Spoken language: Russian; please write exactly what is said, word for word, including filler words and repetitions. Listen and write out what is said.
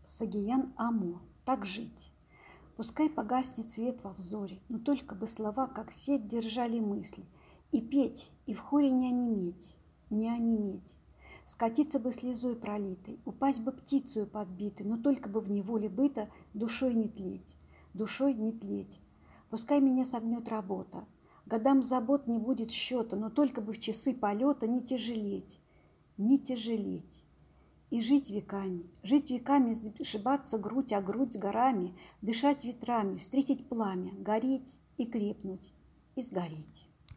Сагиян Амо. Так жить. Пускай погаснет свет во взоре, но только бы слова, как сеть, держали мысли. И петь, и в хоре не онеметь, не онеметь. Скатиться бы слезой пролитой, упасть бы птицею подбитой, но только бы в неволе быта душой не тлеть, душой не тлеть. Пускай меня согнет работа, годам забот не будет счета, но только бы в часы полета не тяжелеть, не тяжелеть. И жить веками, жить веками, сшибаться грудь о грудь с горами, дышать ветрами, встретить пламя, гореть и крепнуть, и сгореть.